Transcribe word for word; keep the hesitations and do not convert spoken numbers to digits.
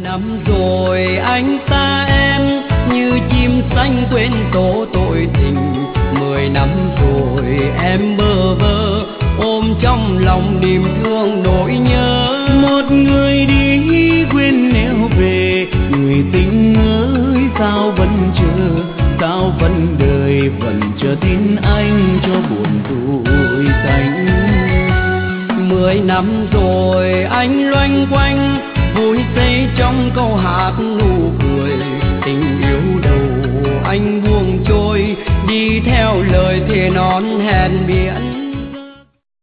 năm rồi anh xa em như chim xanh quên tổ tội tình. Mười năm rồi em bơ vơ ôm trong lòng niềm thương nỗi nhớ. Một người đi quên nẻo về, người tình ơi sao vẫn chờ, sao vẫn đời vẫn chờ tin anh cho buồn tuổi xanh. Mười năm rồi anh loanh quanh vui xây trong câu hát nụ cười. Tình yêu đầu anh buông trôi đi theo lời thề non hẹn biển.